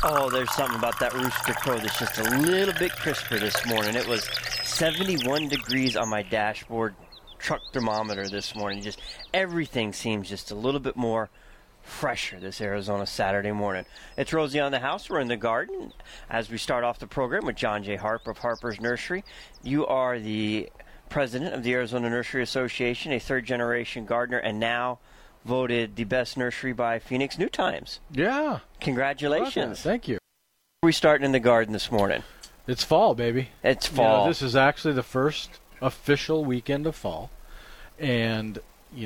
Oh, there's something about that Rooster Pro that's just a little bit crisper this morning. It was 71 degrees on my dashboard truck thermometer this morning. Just everything seems just a little bit more fresher this Arizona Saturday morning. It's Rosie on the House. We're in the garden as we start off the program with John J. Harp of Harper's Nursery. You are the president of the Arizona Nursery Association, a third-generation gardener, and now voted the best nursery by Phoenix New Times. Yeah. Congratulations. Thank you. We're starting in the garden this morning. It's fall, baby. It's fall. This is actually the first official weekend of fall. And,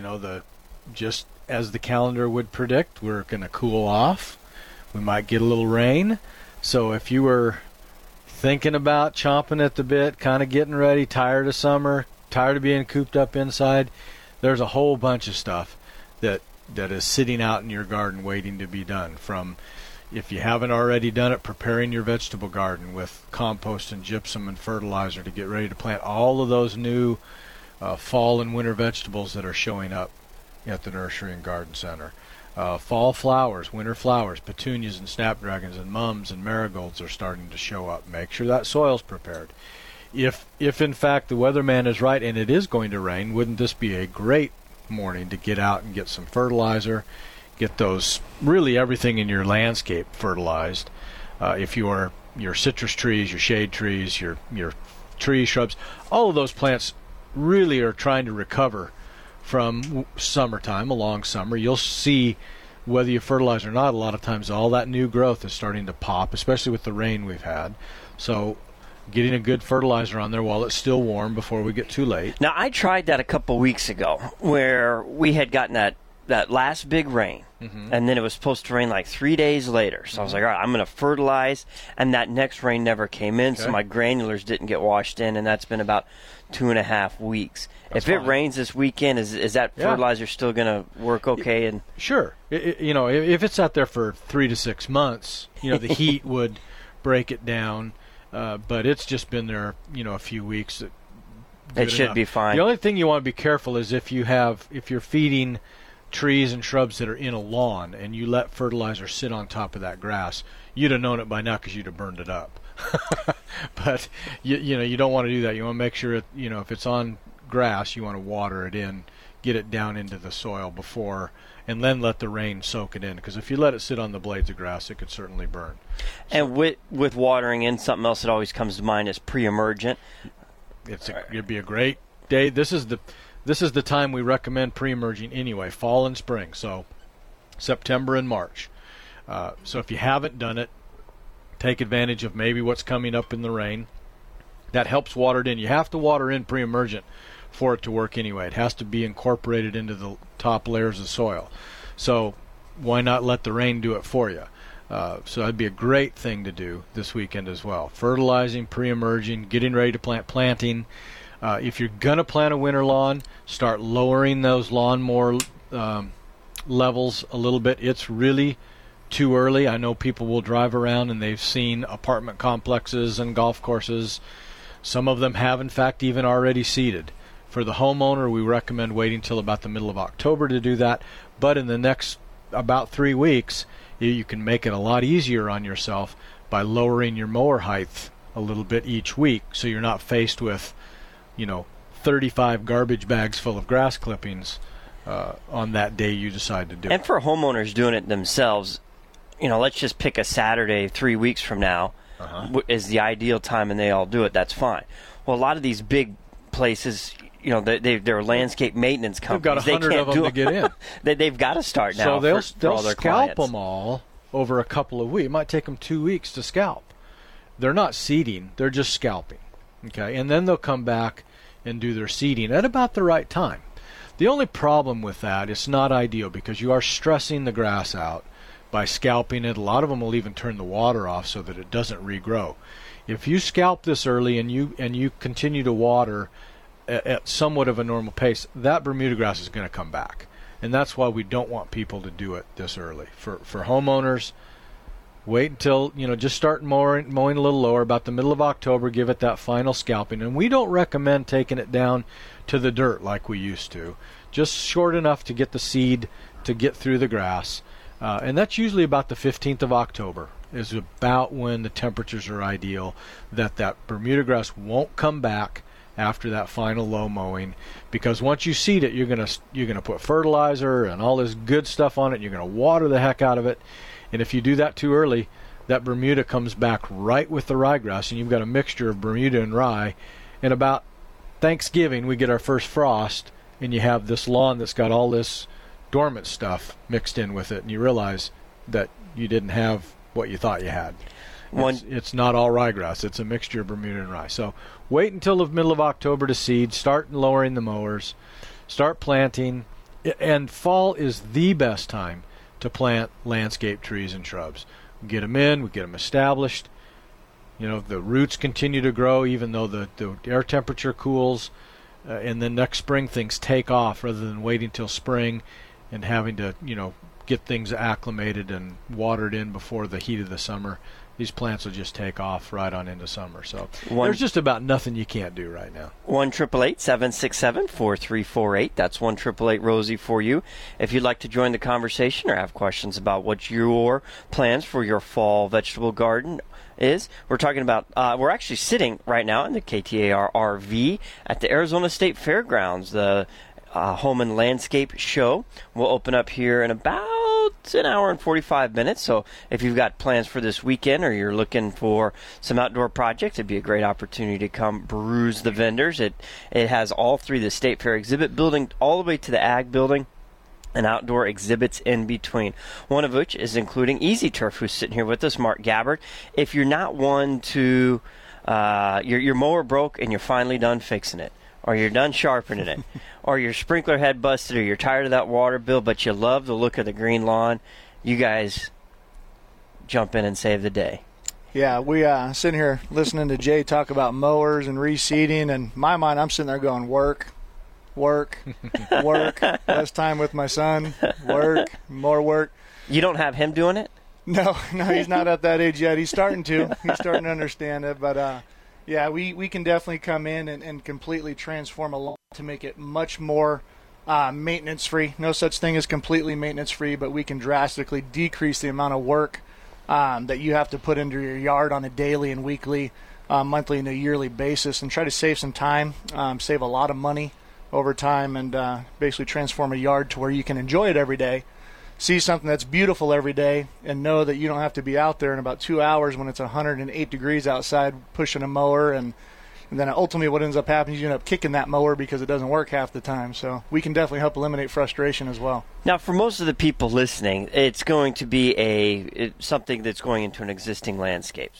just as the calendar would predict, we're going to cool off. We might get a little rain. So if you were thinking about chomping at the bit, kind of getting ready, tired of summer, tired of being cooped up inside, there's a whole bunch of stuff that is sitting out in your garden waiting to be done. From, if you haven't already done it, preparing your vegetable garden with compost and gypsum and fertilizer to get ready to plant all of those new fall and winter vegetables that are showing up at the Nursery and Garden Center. Fall flowers, winter flowers, petunias and snapdragons and mums and marigolds are starting to show up. Make sure that soil's prepared. If in fact the weatherman is right and it is going to rain, wouldn't this be a great morning to get out and get some fertilizer, get those, really everything in your landscape fertilized. If your citrus trees, your shade trees, your tree shrubs, all of those plants really are trying to recover from summertime, a long summer. You'll see, whether you fertilize or not, a lot of times all that new growth is starting to pop, especially with the rain we've had. So getting a good fertilizer on there while it's still warm before we get too late. Now, I tried that a couple weeks ago where we had gotten that last big rain, and then it was supposed to rain like 3 days later. So I was like, all right, I'm going to fertilize, and that next rain never came in, so my granulars didn't get washed in, and that's been about 2.5 weeks. If it rains this weekend, is that fertilizer still going to work okay? And sure. If it's out there for 3 to 6 months, the heat would break it down. But it's just been there, a few weeks. It should be fine. The only thing you want to be careful is if you're feeding trees and shrubs that are in a lawn and you let fertilizer sit on top of that grass, you'd have known it by now because you'd have burned it up. But you don't want to do that. You want to make sure if it's on grass, you want to water it in, get it down into the soil before, and then let the rain soak it in. Because if you let it sit on the blades of grass, it could certainly burn. And with watering in, something else that always comes to mind is pre-emergent. It'd be a great day. This is the time we recommend pre-emerging anyway, fall and spring. So September and March. So if you haven't done it, take advantage of maybe what's coming up in the rain. That helps water it in. You have to water in pre-emergent for it to work anyway. It has to be incorporated into the top layers of soil. So why not let the rain do it for you? So that'd be a great thing to do this weekend as well. Fertilizing, pre-emerging, getting ready to planting. If you're going to plant a winter lawn, start lowering those lawnmower levels a little bit. It's really too early. I know people will drive around and they've seen apartment complexes and golf courses. Some of them have, in fact, even already seeded. For the homeowner, we recommend waiting till about the middle of October to do that. But in the next about 3 weeks, you can make it a lot easier on yourself by lowering your mower height a little bit each week, so you're not faced with 35 garbage bags full of grass clippings on that day you decide to do it. And for homeowners doing it themselves, let's just pick a Saturday 3 weeks from now is the ideal time, and they all do it. That's fine. Well, a lot of these big places, they're landscape maintenance companies. They've got 100 of them to get in. They've got to start now. So they'll for their scalp clients. them all over a couple of weeks. It might take them 2 weeks to scalp. They're not seeding; they're just scalping. Okay, and then they'll come back and do their seeding at about the right time. The only problem with that, it's not ideal because you are stressing the grass out by scalping it. A lot of them will even turn the water off so that it doesn't regrow. If you scalp this early and you continue to water at somewhat of a normal pace, that Bermuda grass is going to come back. And that's why we don't want people to do it this early. For homeowners, wait until, just start mowing a little lower, about the middle of October, give it that final scalping. And we don't recommend taking it down to the dirt like we used to. Just short enough to get the seed to get through the grass. And that's usually about the 15th of October is about when the temperatures are ideal, that Bermuda grass won't come back after that final low mowing, because once you seed it, you're gonna put fertilizer and all this good stuff on it, and you're gonna water the heck out of it. And if you do that too early, that Bermuda comes back right with the ryegrass, and you've got a mixture of Bermuda and rye. And about Thanksgiving, we get our first frost, and you have this lawn that's got all this dormant stuff mixed in with it, and you realize that you didn't have what you thought you had. It's not all ryegrass. It's a mixture of Bermuda and rye. So wait until the middle of October to seed. Start lowering the mowers. Start planting. And fall is the best time to plant landscape trees and shrubs. We get them in. We get them established. You know, the roots continue to grow even though the air temperature cools. And then next spring things take off rather than waiting till spring and having to, get things acclimated and watered in before the heat of the summer. These plants will just take off right on into summer. So there's just about nothing you can't do right now. 1-888-767-4348. That's 1-888-ROSIE for you. If you'd like to join the conversation or have questions about what your plans for your fall vegetable garden is, we're talking about, we're actually sitting right now in the KTAR RV at the Arizona State Fairgrounds. The Home and Landscape Show will open up here in about an hour and 45 minutes. So if you've got plans for this weekend or you're looking for some outdoor projects, it'd be a great opportunity to come peruse the vendors. It has all three, the State Fair exhibit building all the way to the Ag building and outdoor exhibits in between. One of which is including Easy Turf, who's sitting here with us, Mark Gabbard. If you're not one to, your mower broke and you're finally done fixing it, or you're done sharpening it, or your sprinkler head busted, or you're tired of that water bill, but you love the look of the green lawn, you guys jump in and save the day. Yeah, we sitting here listening to Jay talk about mowers and reseeding, and in my mind, I'm sitting there going, work, less time with my son, work, more work. You don't have him doing it? No, he's not at that age yet. He's starting to. He's starting to understand it, but yeah, we can definitely come in and completely transform a lawn to make it much more maintenance-free. No such thing as completely maintenance-free, but we can drastically decrease the amount of work that you have to put into your yard on a daily and weekly, monthly and a yearly basis, and try to save some time, save a lot of money over time, and basically transform a yard to where you can enjoy it every day, see something that's beautiful every day, and know that you don't have to be out there in about 2 hours when it's 108 degrees outside pushing a mower, and then ultimately what ends up happening is you end up kicking that mower because it doesn't work half the time. So we can definitely help eliminate frustration as well. Now, for most of the people listening, it's going to be something that's going into an existing landscape.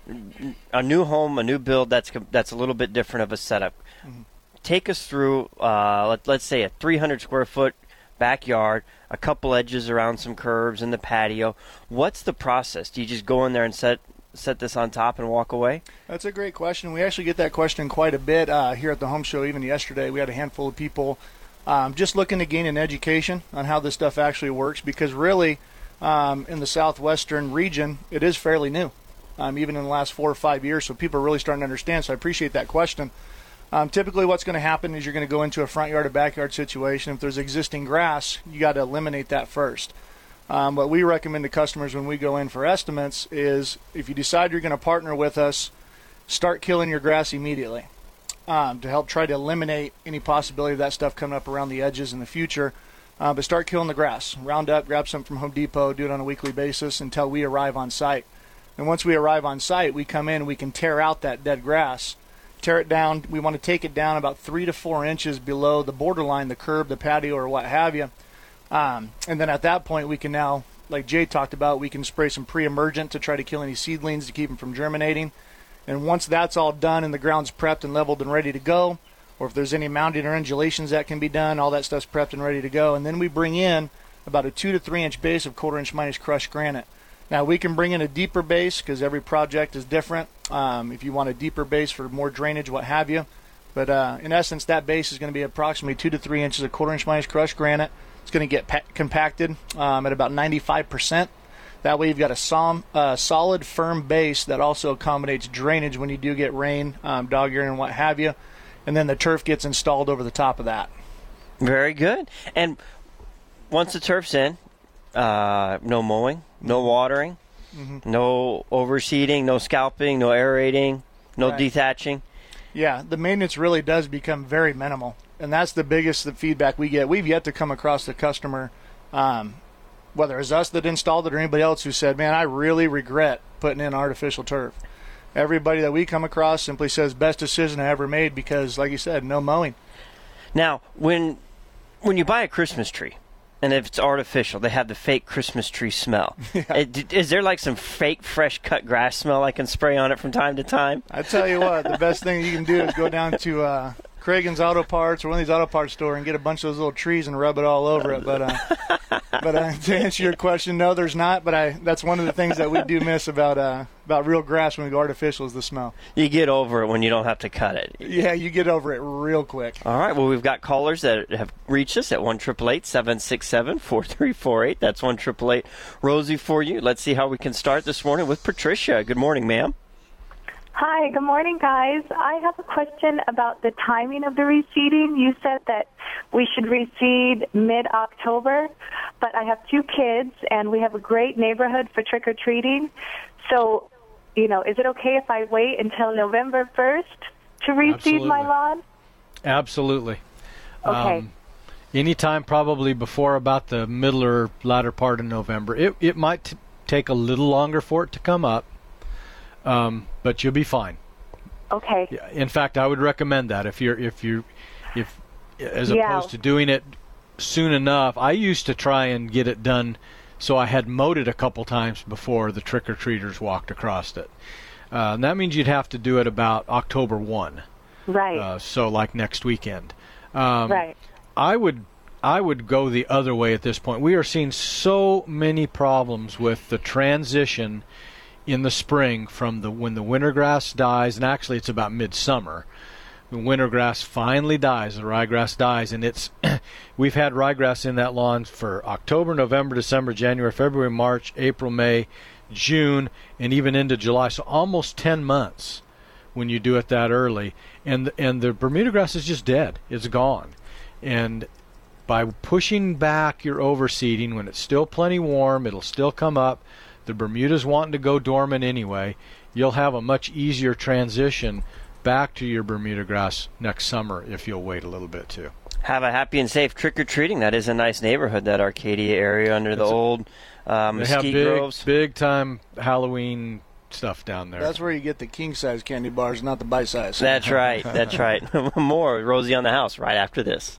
A new home, a new build, that's a little bit different of a setup. Mm-hmm. Take us through, let's say, a 300-square-foot backyard, a couple edges around some curves in the patio. What's the process? Do you just go in there and set this on top and walk away? That's a great question. We actually get that question quite a bit here at the home show. Even yesterday, we had a handful of people just looking to gain an education on how this stuff actually works, because really, in the southwestern region, it is fairly new, even in the last 4 or 5 years, so people are really starting to understand, so I appreciate that question. Typically what's going to happen is you're going to go into a front yard or backyard situation. If there's existing grass, you got to eliminate that first. What we recommend to customers when we go in for estimates is, if you decide you're going to partner with us, start killing your grass immediately to help try to eliminate any possibility of that stuff coming up around the edges in the future. But start killing the grass. Round up, grab some from Home Depot, do it on a weekly basis until we arrive on site. And once we arrive on site, we come in and we can tear out that dead grass. Tear it down. We want to take it down about 3 to 4 inches below the borderline, the curb, the patio, or what have you. And then at that point, we can now, like Jay talked about, we can spray some pre-emergent to try to kill any seedlings to keep them from germinating. And once that's all done and the ground's prepped and leveled and ready to go, or if there's any mounding or undulations that can be done, all that stuff's prepped and ready to go. And then we bring in about a 2 to 3 inch base of 1/4 inch minus crushed granite. Now, we can bring in a deeper base because every project is different. If you want a deeper base for more drainage, what have you. But in essence, that base is going to be approximately 2 to 3 inches of 1/4 inch minus crushed granite. It's going to get compacted at about 95%. That way you've got a solid, firm base that also accommodates drainage when you do get rain, dog ear, and what have you. And then the turf gets installed over the top of that. Very good. And once the turf's in, no mowing, no watering. No overseeding, no scalping, no aerating, no Right. dethatching. Yeah, the maintenance really does become very minimal, and that's the biggest feedback we get. We've yet to come across the customer, whether it's us that installed it or anybody else who said, man, I really regret putting in artificial turf. Everybody that we come across simply says, best decision I ever made because, like you said, no mowing. Now, when you buy a Christmas tree, and if it's artificial, they have the fake Christmas tree smell. Is there like some fake fresh cut grass smell I can spray on it from time to time? I tell you what, the best thing you can do is go down to Cragen's Auto Parts or one of these auto parts store and get a bunch of those little trees and rub it all over it. But to answer your question, no, there's not. But that's one of the things that we do miss about real grass when we go artificial is the smell. You get over it when you don't have to cut it. Yeah, you get over it real quick. All right. Well, we've got callers that have reached us at 1-888-767-4348. That's 1-888-ROSIE for you. Let's see how we can start this morning with Patricia. Good morning, ma'am. Hi, good morning, guys. I have a question about the timing of the reseeding. You said that we should reseed mid-October, but I have 2 kids, and we have a great neighborhood for trick-or-treating. So, is it okay if I wait until November 1st to reseed my lawn? Absolutely. Okay. Anytime probably before about the middle or latter part of November. It might take a little longer for it to come up. But you'll be fine. Okay. Yeah, in fact, I would recommend that if as opposed to doing it soon enough. I used to try and get it done so I had mowed it a couple times before the trick-or-treaters walked across it. And that means you'd have to do it about October 1. Right. So like next weekend. Right. I would go the other way at this point. We are seeing so many problems with the transition in the spring from when the winter grass dies, and actually it's about midsummer. The winter grass finally dies, the ryegrass dies, and we've had ryegrass in that lawn for October, November, December, January, February, March, April, May, June, and even into July. So almost 10 months when you do it that early, and the Bermuda grass is just dead. It's gone. And by pushing back your overseeding when it's still plenty warm, it'll still come up. The Bermuda's wanting to go dormant anyway. You'll have a much easier transition back to your Bermuda grass next summer if you'll wait a little bit too. Have a happy and safe trick-or-treating. That is a nice neighborhood, that Arcadia area under the old mesquite groves. Big time Halloween stuff down there. That's where you get the king-size candy bars, not the bite-size. That's right. That's right. More Rosie on the House right after this.